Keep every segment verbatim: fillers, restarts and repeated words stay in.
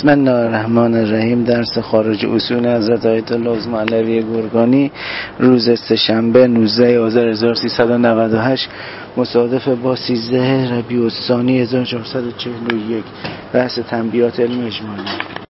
بسم الله الرحمن الرحیم. درس خارج اصول حضرت آیت الله عظمی علوی گرگانی روز سه‌شنبه نوزده آذر هزار و سیصد و نود و هشت مصادف با سیزده ربیع الثانی هزار و چهارصد و چهل و یک. بحث تنبیهات علم اجمالی.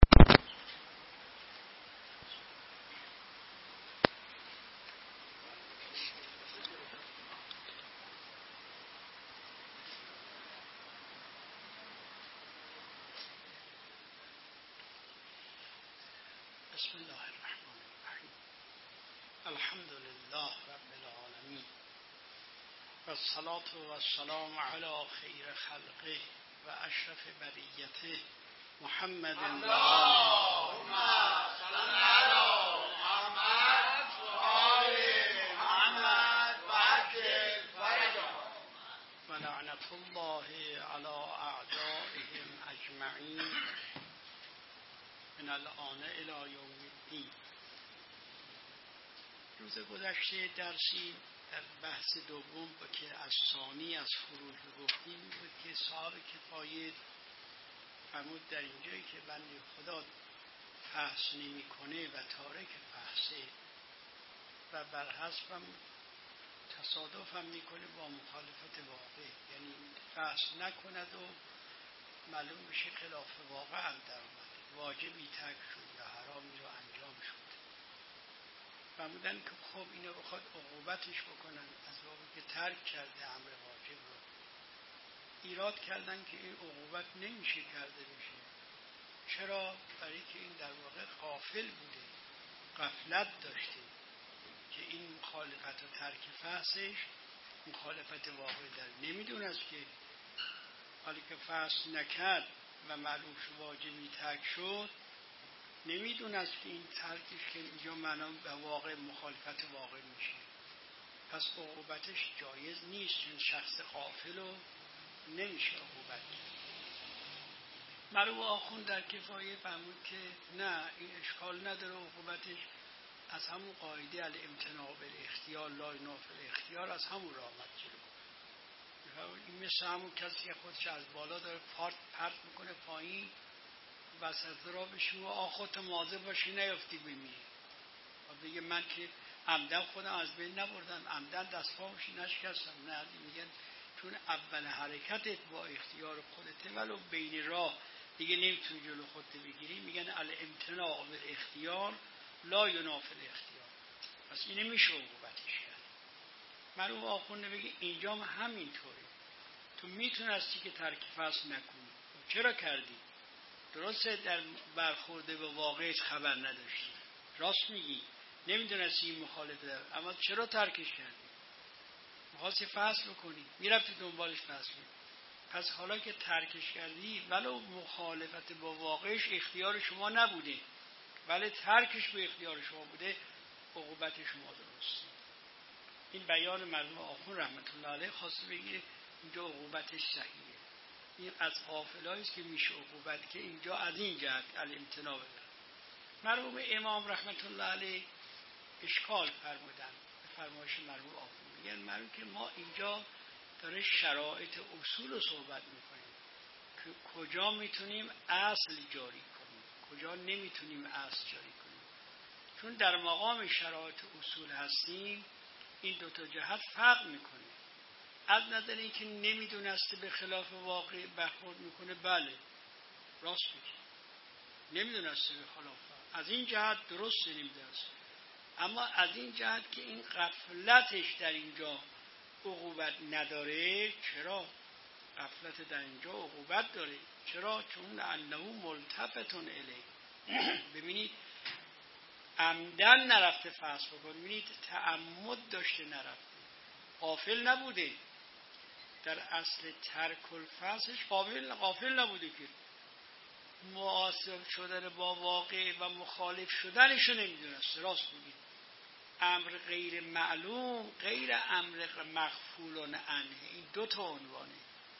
بسم الله الرحمن الرحیم. الحمد لله رب العالمین و الصلاة و السلام علی خیر خلقه و اشرف بریته محمد و اللهم صل علی محمد و آل محمد و عجل فرجهم و لعنت الله علی اعدائهم اجمعین من الآن الی یوم الدین. روز گذشته درسی در بحث دوم با که از ثانی از فروج گفتیم بود که صاحب کفایه فرمود در اینجایی که بنده خدا فحص نمی کنه و تارک فحصه و بر حسب تصادف هم میکنه با مخالفت واقع، یعنی فحص نکند و معلوم بشه خلاف واقع هم در آمد، واجبی ترک شد یا حرامی رو انجام شد. فرمودن که خب اینو بخواد عقوبتش بکنن از بابی که ترک کرده امر واجب رو. ایراد کردن که این عقوبت نمیشه کرده بشه. چرا؟ برای که این در واقع غافل بوده، غفلت داشته که این مخالفت و ترک فحصش مخالفت واقع در نمیدونست که حالی که فحص نکرد و معلوم شد واجبی ترک شد، نمیدونست که این ترکش که اینجا معنا به واقع مخالفت واقع میشه، پس عقوبتش جایز نیست، چون شخص غافل رو نمیشه عقوبت. معلوم آخوند در کفایه فهمود که نه، این اشکال نداره، عقوبتش از همون قاعده الامتناع بالاختیار لا ینافی الاختیار از همون راه آمد جلو. این مثل همون کسی که خودش از بالا داره پارت پرت میکنه پایین، وسط را بشیم و آخوت مواظب باشی نیفتی بمیری و بگه من که عمدن خودم از بین نبردم، عمدن دست پاموشی نشکستم. نه، میگن چون اول حرکتت با اختیار خودته ولو بین راه دیگه نمیتونی جلو خودت بگیری، میگن الامتناع بالاختیار لا ینافی الاختیار. پس اینه میشه عقوبتش کرد. معلوم آخونده بگه اینجا هم همینطوره، تو میتونستی که ترک فحص نکنی، چرا کردی؟ درسته در برخورده به واقعیت خبر نداشتی، راست میگی، نمیدونستی این مخالفه داره، اما چرا ترکش کردی؟ میخواستی فحص بکنی، میرفتی دنبالش فحص کنی. پس حالا که ترکش کردی ولو مخالفت با واقعش اختیار شما نبوده ولی ترکش به اختیار شما بوده، عقوبت شما درسته. این بیان مرحوم آخوند رحمت الله علیه خواسته بگیره اینجا عقوبتش صحیحه. این از غافلایی است که میشه عقوبت، که اینجا از این جهت الامتناع بده. مرحوم امام رحمت الله علیه اشکال فرمودن به فرمایش مرحوم آخوند، میگن مرحوم که ما اینجا داره شرایط اصول رو صحبت میکنیم که کجا میتونیم اصل جاری کنیم، کجا نمیتونیم اصل جاری کنیم. چون در مقام شرایط اصول هستیم این دو تا جهت فرق میکنه. از نظر این که نمیدونسته به خلاف واقع برخورد میکنه، بله راست میگه، نمیدونسته به خلاف، از این جهت درست نمیدونسته. اما از این جهت که این غفلتش در اینجا عقوبت نداره. چرا؟ غفلت در اینجا عقوبت داره. چرا؟ چون انه ملتفتون الیه. ببینید عمدن نرفته فحص بکن، ببینید تعمد داشته نرفته، غافل نبوده. در اصل ترک الفحصش غافل غافل نبوده که معاصر شدن با واقع و مخالف شدنشو نمیدونسته. راست میگید، امر غیر معلوم غیر امر مغفول عنه. این دو تا عنوانه.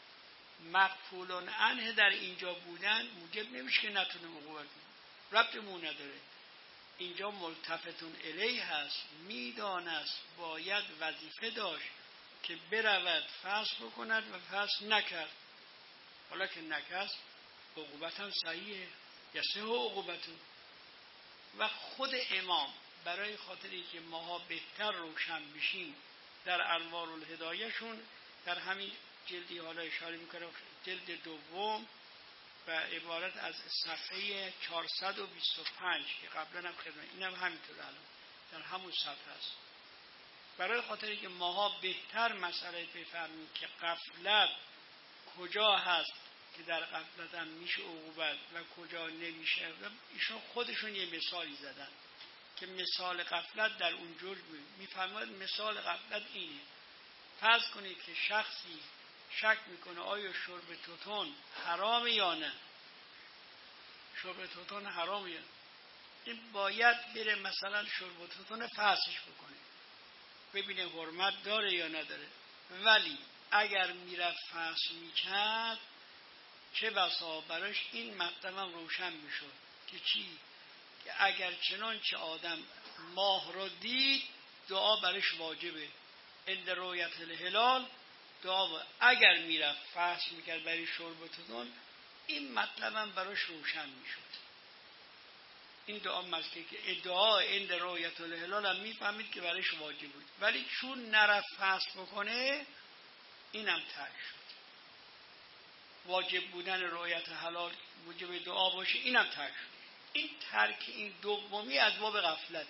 مغفول عنه در اینجا بودن موجب نمیشه که نتونه عقوبت کنه، ربطمون نداره. اینجا ملتفتون الیه هست، میدانست، باید وظیفه داشت که برود فحص بکند و فحص نکرد. حالا که نکرد عقوبت هم صحیحه، یصح عقوبته. و خود امام برای خاطری که ماها بهتر روشن بشیم در انوار الهدایهشون در همین جلدی حالا اشاره میکنه، جلد دوم و عبارت از صفحه چهارصد و بیست و پنج که قبلا هم خدمت اینم همینطور الان در همون صفحه است. برای خاطری که ماها بهتر مسئله بفهمیم که غفلت کجا هست که در غفلت هم میشه عقوبت و کجا نمیشه، ایشون خودشون یه مثالی زدن که مثال غفلت در اون جور میفهمد. مثال غفلت اینه: فرض کنید که شخصی شک میکنه آیا شرب توتون حرامه یا نه. شرب توتون حرامه یا نه. این باید بره مثلا شرب توتون فحصش بکنه ببینه حرمت داره یا نداره. ولی اگر میرفت فحص میکرد چه بسا براش این مطلب هم روشن میشد که چی؟ که اگر چنانچه آدم ماه رو دید دعا برش واجبه. عند رؤیت الهلال دعا با. اگر میرفت فحص میکرد برای شرب توتون این مطلب هم براش روشن میشد. این دعا مزکه که ادعا عند رؤیت الهلال هم میفهمید که برش واجب بود، ولی چون نرفت فحص بکنه اینم ترک شد. واجب بودن رؤیت حلال موجب دعا باشه اینم ترک شد. این ترک این دومی از باب غفلته.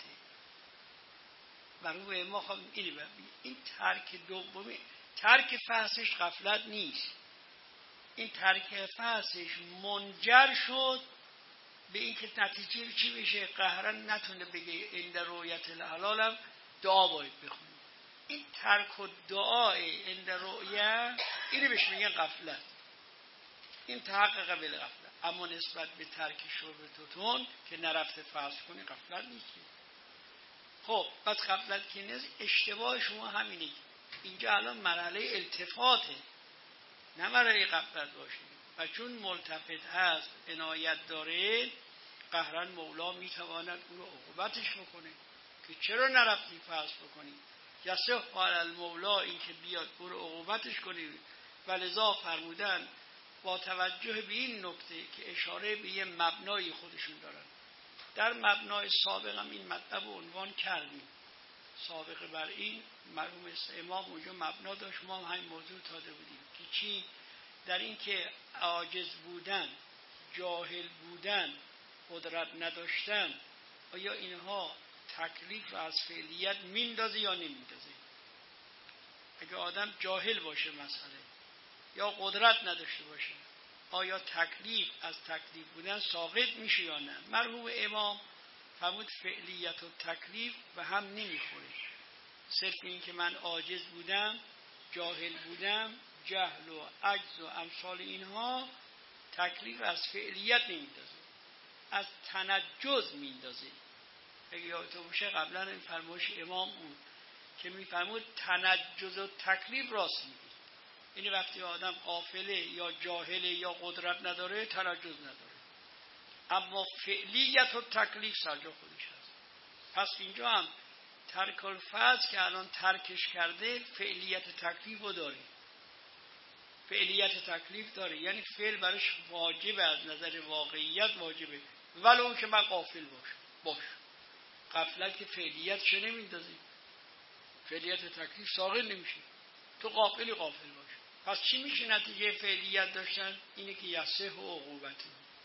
برای ما خواهم اینی ببینیم این ترک دومی، ترک فحصش غفلت نیست. این ترک فحصش منجر شد به این که نتیجه چی بشه؟ قهرن نتونه بگه عند رؤیت الحلالم دعا باید بخونیم. این ترک و دعای عند رؤیت اینو بهش میگن غفلت. این تحقق بل غفلت. اما نسبت به ترک شرب توتون که نرفته فحص کنی غفلت نیست. خب بعد غفلت که نیست، اشتباه شما همینه. اینجا الان مرحله التفاته، نه مرحله غفلت باشید. و چون ملتفت هست عنایت داره، قهرن مولا میتواند او رو عقوبتش بکنه که چرا نرفتی فحص بکنی. یصح علی المولا این که بیاد او رو عقوبتش کنی. ولذا فرمودن با توجه به این نکته که اشاره به یه مبنای خودشون دارن. در مبنای سابق هم این مطلب رو عنوان کردیم. سابقه بر این مرحوم امام اونجا مبنا داشت، ما هم همین موضوع داده بودیم که چی؟ در این که عاجز بودن، جاهل بودن، قدرت نداشتن، آیا اینها تکلیف رو از فعلیت میندازه یا نمیندازه؟ اگه آدم جاهل باشه مسئله یا قدرت نداشته باشه، آیا تکلیف از تکلیف بودن ساقط میشه یا نه؟ مرحوم امام فرمود فعلیت و تکلیف و هم نمیخوره. صرف این که من عاجز بودم، جاهل بودم، جهل و عجز و امثال اینها تکلیف از فعلیت نمیندازه، از تنجز میندازه. اگه یادتون باشه قبلا این فرمایش امام بود که میفرمود تنجز و تکلیف راست میگه. یعنی وقتی آدم غافله یا جاهله یا قدرت نداره تنجز نداره، اما فعلیت و تکلیف سرجا خودش هست. پس اینجا هم ترک الفرض که الان ترکش کرده فعلیت تکلیف رو داره. فعلیت تکلیف داره یعنی فعل برش واجبه، از نظر واقعیت واجبه، ولو که من غافل باش باش غفلت که فعلیت چه نمیندازی، فعلیت تکلیف ساقط نمیشه، تو غافلی غافل باش. پس چی میشه نتیجه فعلیت داشتن؟ اینه که یصح و عقوبته.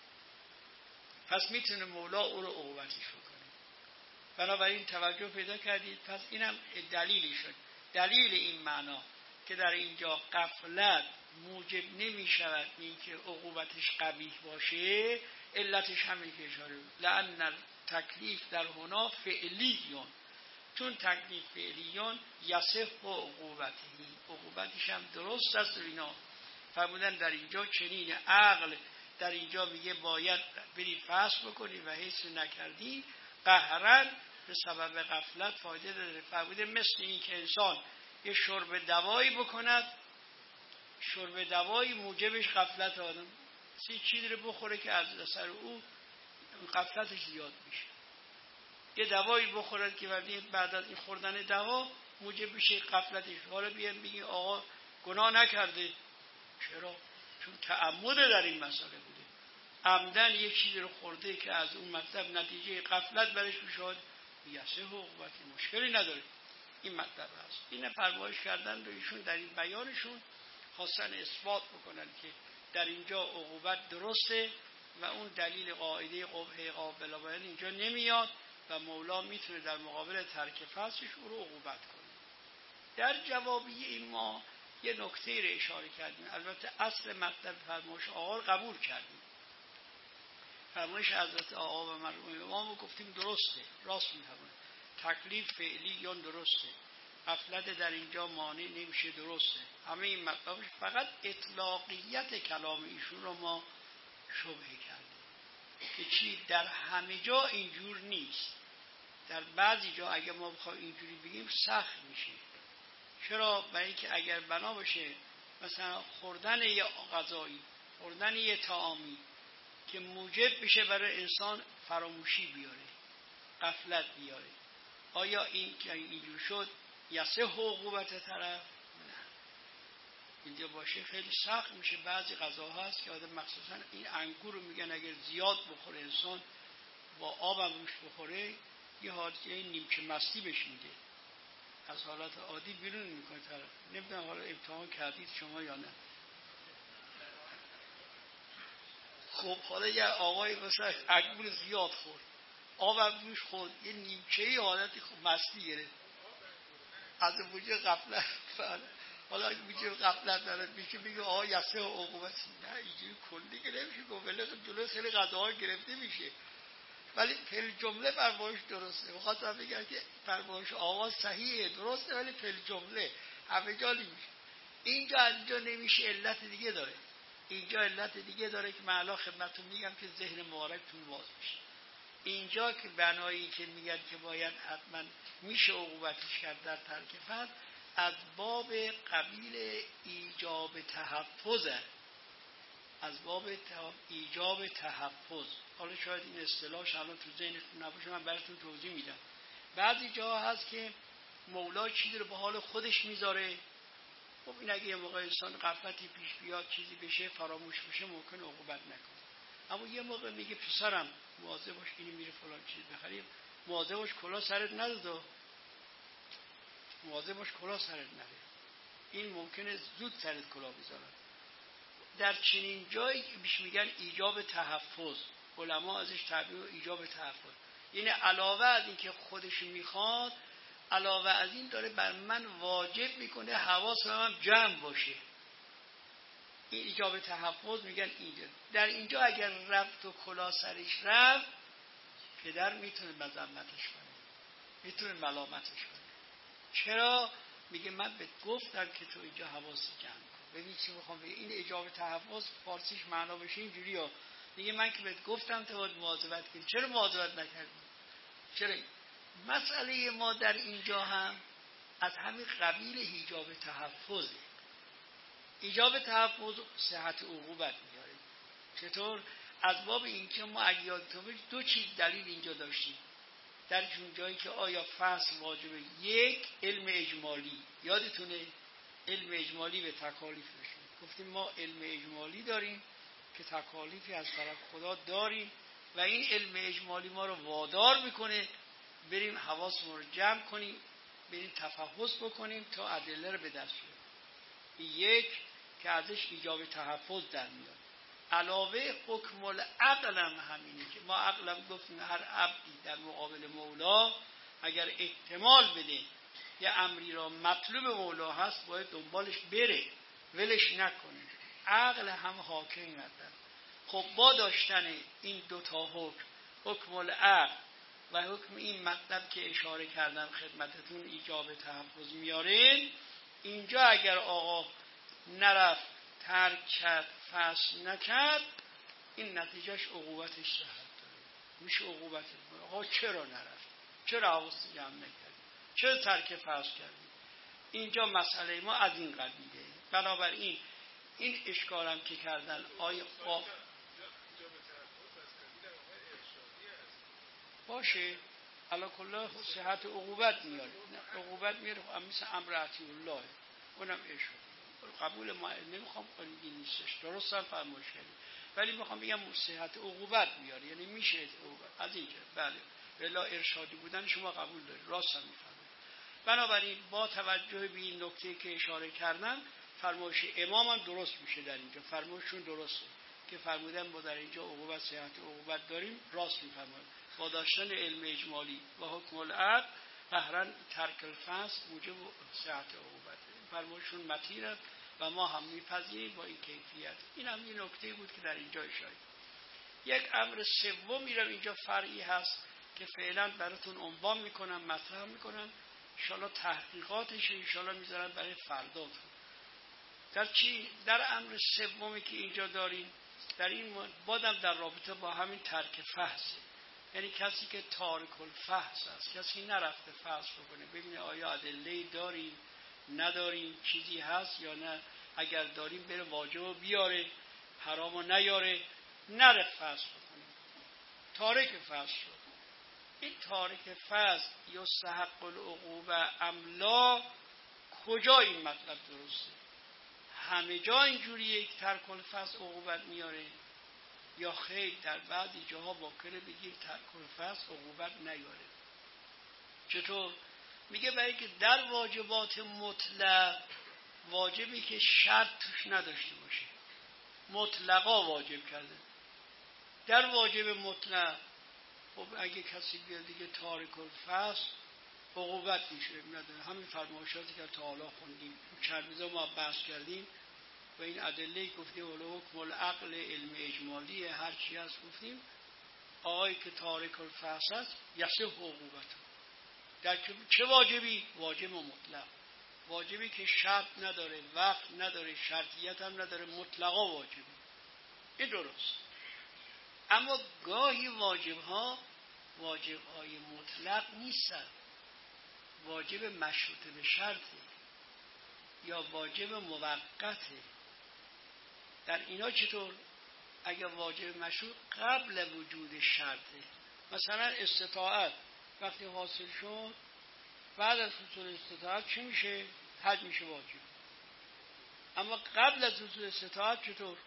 پس میتونه مولا او رو عقوبتش بکنه. بنابراین توجه پیدا کردید. پس اینم دلیلی شد. دلیل این معنا که در اینجا غفلت موجب نمی شود این که عقوبتش قبیح باشه، علتش همین که اشاره بود، لأن تکلیف در هنا فعلیون، چون تکلیف فعلیون یصح و عقوبتهی، عقوبتش هم درست است. اینا فرمودن در اینجا چنین عقل در اینجا میگه باید بری فحص بکنی و حیث نکردی قهرن به سبب غفلت فایده داره. فرموده مثل این که انسان یه شرب دوایی بکند، شرب دوایی موجبش غفلت آدم سی چیزی رو بخوره که از اثر او غفلتش زیاد میشه. یه دوایی بخورد که بعد از این خوردن دوا موجب میشه غفلتش. حالا بیان بگی آقا گناه نکرده، چرا؟ چون تعمد در این مسئله بوده. عمدن یک چیزی رو خورده که از اون مطلب نتیجه غفلت برش میشد، یسه عقوبتی مشکلی نداره. این مطلب هست. این فرمایش کردن رو ایشون در این بیانشون خواستن اثبات بکنن که در اینجا عقوبت درسته و اون دلیل قاعده قبح قابل بیان اینجا نمیاد و مولا میتونه در مقابل ترک فصلش او رو عقوبت کنه. در جوابی این ما یه نکته رو اشاره کردیم. البته اصل مطلب فرمایش آقا رو قبول کردیم. فرمایش حضرت آقا و مرحوم امام رو گفتیم درسته، راست می‌فرمایند. تکلیف فعلی یا درسته، غفلت در اینجا مانع نمیشه، درسته. همه این مطلب فقط اطلاقیت کلام ایشون رو ما شبهه کردیم که چی در همه جا اینجور نیست. در بعضی جا اگر ما بخوایم اینجوری بگیم سخت میشه. چرا؟ برای اینکه اگر بنا باشه مثلا خوردن یه غذایی، خوردن یه طعامی که موجب بشه برای انسان فراموشی بیاره، غفلت بیاره، آیا این که اینجور شد یسه عقوبت طرف؟ نه. اینجا باشه خیلی سخت میشه. بعضی غذاها هست که آدم مخصوصا این انگور رو میگن اگر زیاد بخوره انسان، با آب هم روش بخوره، یه حالت نیمچه مستی بهش میده، از حالت عادی بیرون میکنه طرف. نمیدونم حالا امتحان کردید شما یا نه. خب حالا یه آقای مثلا انگور زیاد خورد، آب هم روش خورد، یه نیمچه حالتی خب مستی گرفت، از وجه غفلت. حالا وجه غفلت دارد میشه میگه آقا یسه عقوبت. نه اینجوری کلی که نمیشه گفت، ولی جلو خیلی غذاها گرفته میشه. ولی فعل جمله فرمایش درسته. می‌خواستم بگم که فرمایش آقا صحیحه، درسته، ولی فعل جمله همه جا نمیشه. اینجا اینجا نمیشه، علت دیگه داره. اینجا علت دیگه داره که من الان خدمتتون میگم که ذهن مبارکتون باز میشه. اینجا که بنایی که میگن که باید حتما میشه عقوبتش کرد در ترک فرض، از باب قبیل ایجاب تحفظه، از باب ایجاب تحفظ. حالا شاید این اصطلاحش الان تو ذهنتون نباشه، من براتون توضیح میدم. بعضی جا هست که مولا چیزی رو به حال خودش میذاره. خب این اگه یه موقع انسان غفلتی پیش بیاد، چیزی بشه، فراموش بشه، ممکن عقوبت نکنه. اما یه موقع میگه پسرم مواظب باش، اینی میره فلان چیز بخریم، مواظب باش کلاه سرت نداده، مواظب باش کلاه سرت نره، این ممکنه زود سرت کلاه بذاره. در چنین جایی که بیش میگن ایجاب تحفظ، علما ازش تعبیر ایجاب تحفظ، یعنی علاوه از این که خودش میخواد، علاوه از این داره بر من واجب میکنه حواس من جمع باشه. این ایجاب تحفظ میگن اینجا. در اینجا اگر رفت و کلا سرش رفت، پدر میتونه مذمتش کنه، میتونه ملامتش کنه. چرا؟ میگه من بهت گفتم که تو اینجا حواس جمع کن. ببین چی میخوام بگم. این ایجاب تحفظ فارسیش معنا بشه اینجوری ها. میگه من که بهت گفتم تو باید مواظبت کنی، چرا مواظبت نکردی؟ چرا؟ مسئله ما در اینجا هم از همین قبیل ایجاب تحفظه. ایجاب تحفظ صحت عقوبت میاره. چطور؟ از باب اینکه ما اگه یادتون باشه دو چیز دلیل اینجا داشتیم در چون جایی که آیا فصل واجبه. یک، علم اجمالی، یادتونه علم اجمالی به تکالیف بشه. گفتیم ما علم اجمالی داریم که تکالیفی از طرف خدا داریم و این علم اجمالی ما رو وادار میکنه بریم حواسمون رو جمع کنیم، بریم تفحص بکنیم تا ادله رو به دست بیاریم. یک که ازش ایجاب تحفظ در میاد. علاوه حکم العقل هم همینه که ما عقلم گفتیم هر عبدی در مقابل مولا اگر احتمال بده یه امری را مطلوب مولا هست باید دنبالش بره، ولش نکنه. عقل هم حاکم نداره. خب با داشتن این دوتا حکم، حکم العقل و حکم این مطلب که اشاره کردم خدمتتون ایجاب تحفظ میارین، اینجا اگر آقا نرفت، ترک کرد، فصل نکرد، این نتیجهش عقوبتش صحت داره، میشه عقوبت. آقا چرا نرفت؟ چرا حواس جمع نکردی؟ چرا ترک فصل کردی؟ اینجا مسئله ما از این قبیله. بنابراین این اشکالم که کردن آیا خواب باشه علا کلا صحت عقوبت میاره، عقوبت میاره مثل امر عطی الله، اونم اشاره قبول ما نمیخوام کنید نیستش، درست هم فرمایش کردید. ولی میخوام بگم صحت عقوبت میاره، یعنی میشه عقوبت از اینجا. بله بلا ارشادی بودن شما قبول دارید، راست هم میفهمید. بنابراین با توجه به این نکته که اشاره کردم فرمایش امام هم درست میشه در اینجا، فرمایششون درسته که فرمودن ما در اینجا عقوبت صحت عقوبت داریم، راست میفرمایند. با داشتن علم اجمالی و حکم العقل قهرن ترک الفصل موجب صحت عقوبت، فرمایششون متینه و ما هم میپذیریم با این کیفیت. این هم این نکته بود که در اینجا اشاره. یک امر سومی رو اینجا فرعی هست که فعلا براتون عنوان میکنم، مطرح میکنم، انشالله تحقیقاتش انشالله میذارم برای فرداتون. در چی؟ در امر سومی که اینجا داریم، در این بادم در رابطه با همین ترک فحص، یعنی کسی که تارک الفحص است، کسی نرفته فحص بکنه ببینه آیا ادله داریم نداریم، چیزی هست یا نه، اگر داریم بره واجب بیاره، حرامو نیاره، نره فحص بکنه، تارک فحص شد. این تارک فحص یستحق العقوبه املا، کجا این مطلب درسته؟ همه جا اینجوریه که ترک الفحص عقوبت میاره یا خیر در بعضی جاها ممکنه بگیر ترک الفحص عقوبت نیاره؟ چطور؟ میگه برای که در واجبات مطلق واجبی که شرط توش نداشته باشه، مطلقا واجب کرده. در واجب مطلق خب اگه کسی بیاد دیگه تارک الفحص عقوبت میشه نداره. همین فرمایشاتی که تا حالا خوندیم چند روزا ما بحث کردیم و این ادله گفتیم ولو حکم العقل علم اجمالی هر چی هست گفتیم آقایی که تارک الفحص است یصح عقوبت. در چه واجبی؟ واجب مطلق، واجبی که شرط نداره، وقت نداره، شرطیت هم نداره، مطلقا واجبی. این درست. اما گاهی واجب ها واجب های مطلق نیستن، واجب مشروط به شرطه یا واجب موقته. در اینا چطور؟ اگر واجب مشروط قبل وجود شرطه، مثلا استطاعت وقتی حاصل شد بعد از حصول استطاعت چی میشه؟ حج میشه واجب. اما قبل از حصول استطاعت چطور؟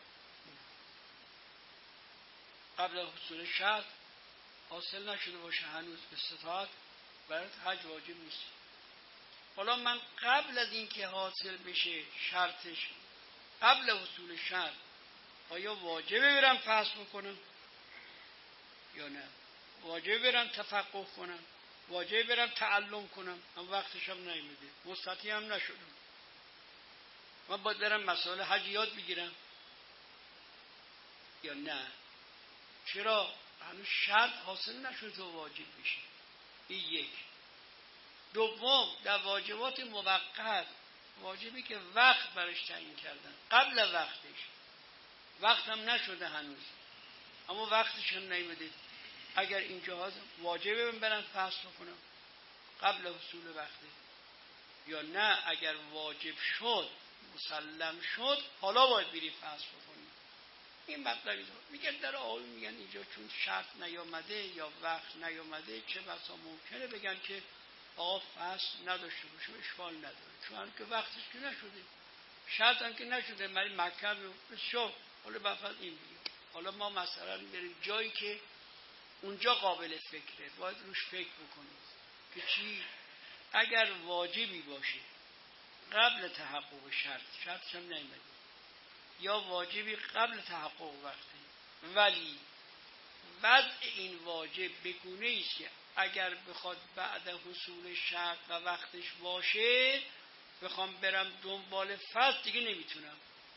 قبل از حصول شرط حاصل نشده باشه هنوز استطاعت، برات حج واجب نیست. حالا من قبل از اینکه حاصل بشه شرطش، قبل حصول شرط، آیا واجبه برم فحص بکنم یا نه؟ واجبه برم تفقه کنم، واجبه برم تعلم کنم، اما وقتش هم نیومده، مستطیع هم نشدم، من باید برم مسائل حج یاد بگیرم یا نه؟ چرا؟ هنوز شرط حاصل نشد تو واجب بشی. این یک. دوم، در واجبات موقت، واجبی که وقت برش تعیین کردن قبل وقتش، وقت هم نشده هنوز اما وقتش هم نیومده، اگر اینجا واجبه من برم فحص بکنم قبل حصول وقته یا نه؟ اگر واجب شد مسلم شد حالا باید بری فحص بکنی. این مطلبی داره. میگن در آقای میگن اینجا چون شرط نیامده یا وقت نیامده چه بسا ممکنه بگن که آقا فحص نداشته باشه، اشکال نداره، چون که وقتش که نشده، شرط هم که نشده، ولی مکه بسیار. حالا بفرض این بگیم حالا ما مثلا بریم جایی که اونجا قابل فکره، باید روش فکر بکنیم که چی؟ اگر واجبی باشه قبل تحقق شرط، شرطش هم نیامده، یا واجبی قبل تحقق وقته، ولی وضع این واجب بگونه است که اگر بخواد بعد حصول شرط و وقتش باشه بخوام برم دنبال فصل دیگه نمیتونم،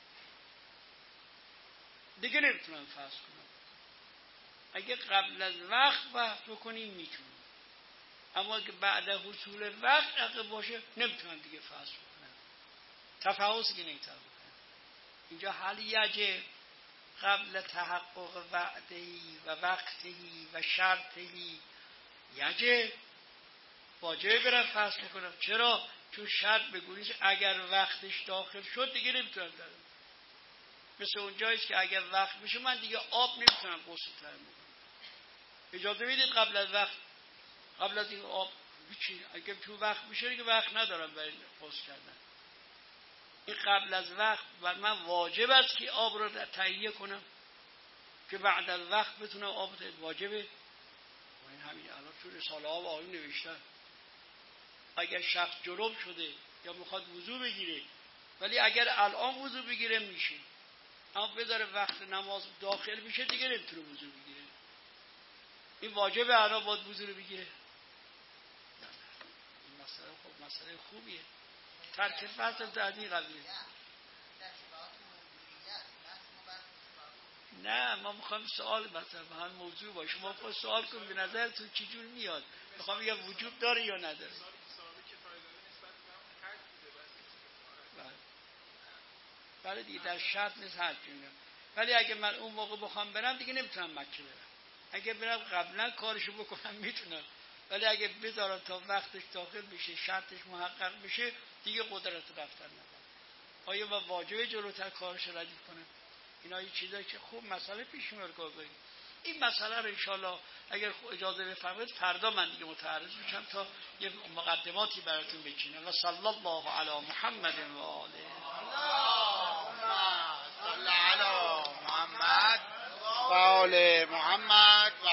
دیگه نمیتونم فصل کنم. اگه قبل از وقت وقت بکنیم میتونم، اما اگه بعد حصول وقت عقب باشه نمیتونم دیگه فصل بکنم، تفاوت که نمیتونم. اینجا حال یجب قبل تحقق وعدهی و وقتهی و شرطهی، یجب واجبه برم فصل بکنم. چرا؟ چون شرط بگوییش اگر وقتش داخل شد دیگه نمیتونم دارم. مثل اون جاییست که اگر وقت بشه من دیگه آب نمیتونم غسل تر بکنم، اجازه میدید قبل از وقت، قبل از این آب بچین، اگه تو وقت بشه دیگه وقت ندارم برای غسل کردن. این قبل از وقت بر من واجب است که آب رو تهیه کنم، که بعد از وقت بتونم آب بده واجبه. این همین الان تو رساله ها آقایون نوشتن اگر شخص جنوب شده یا میخواد وضو بگیره، ولی اگر الان وضو بگیره میشه، اما بذاره وقت نماز داخل میشه دیگه نمیتونه وضو بگیره. این واجبه الان باید وضو رو بگیره. این مسئله خوب مسئله خوبیه. ترک فصل تعدی قبیله. نه ما میخوایم سوال مثلا هم موضوع باشه، ما خود سوال کنیم به نظرتون چجور میاد، میخوام بگم وجود داره یا نداره. بله دیگه در شرط نیست هر جونه، ولی اگه من اون موقع بخوام برم دیگه نمیتونم مکه برم. اگه برم قبلا کارشو بکنم میتونم، ولی اگه بذارم تا وقتش داخل بشه شرطش محقق بشه دیگه قدرت رفتن ندارم. آیا من واجبه جلوتر کارش ردیف کنم؟ اینا یه چیزایی که خوب مسئله پیش میاد گاهی. این مسئله رو انشالله اگر اجازه بفرمایید فردا من دیگه متعرض میشم تا یه مقدماتی براتون بچینم. و صلی الله علی محمد و آله. صلی علی محمد و آل محمد.